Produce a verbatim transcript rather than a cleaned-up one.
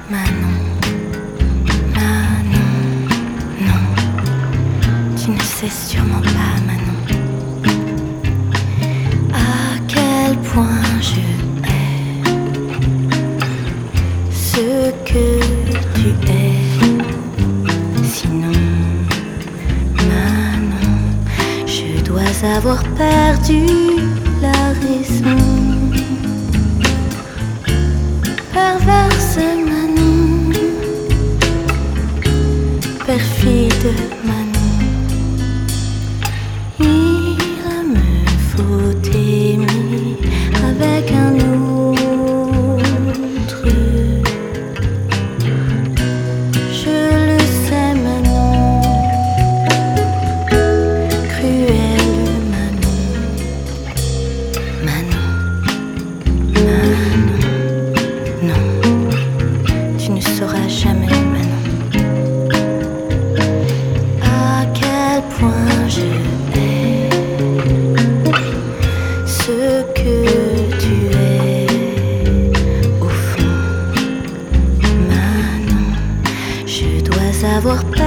Manon, Manon, non, tu ne sais sûrement pas, Manon, à quel point je hais ce que tu es. Sinon, Manon, je dois avoir perdu la raison. Perverse Manon, perfide Manon, il me faut aimer avec un autre. Je le sais Manon, cruelle Manon, Manon, Manon. Non, tu ne sauras jamais, Manon, à quel point je hais ce que tu es au fond. Manon, je dois avoir